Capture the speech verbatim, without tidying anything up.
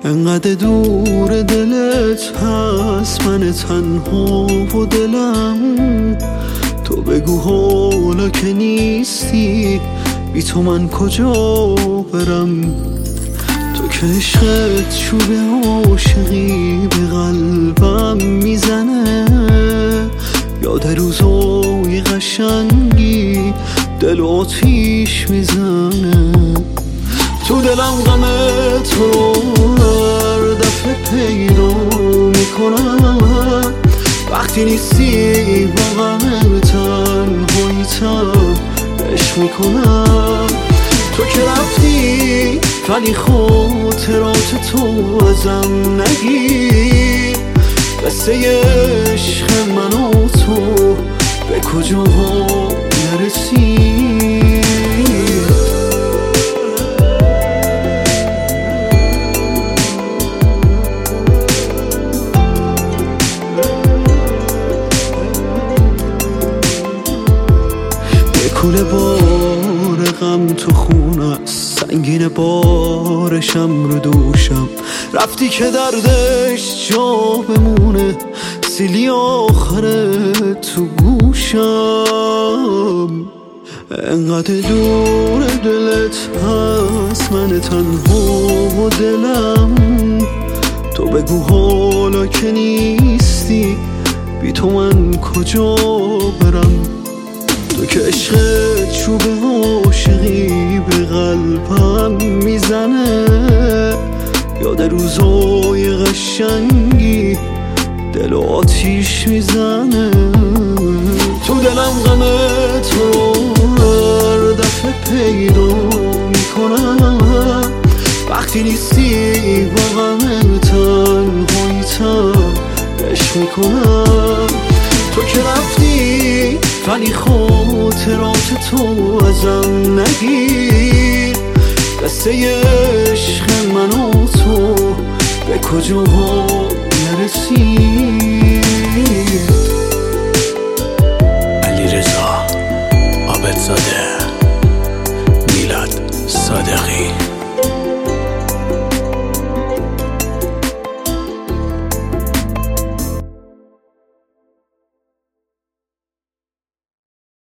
انقدر دور دلت هست من تنها و دلم. تو بگو حالا که نیستی بی تو من کجا برم. تو که عشقت چوب عاشقی به قلبم میزنه. یاد روزای قشنگی دل آتیش میزنه. تو دلم غم تو هر دفعه پیدا میکنم. وقتی نیستی با غم تنهایی‌تم عشق میکنم. تو که رفتی ولی خاطرات تو ازم نگیر. قصه عشق من و تو به کجاها نرسید. کوله بار غم تو خونه سنگین بارشم رو دوشم. رفتی که دردش جا بمونه سیلی آخره تو گوشم. انقدر دور دلت هست من تنها و دلم. تو بگو حالا که نیستی بی تو من کجا برم. تو که عشقت چوب عاشقی به قلبم میزنه. یاد روزای قشنگی دل آتیش میزنه. تو دلم غم تو هر دفعه پیدا میکنم. وقتی نیستی با غم تنهایی‌تم عشق میکنم. تو که رفتی ولی خاطرات تو ازم نگیر. قصه عشق من و تو به کجاها نرسید.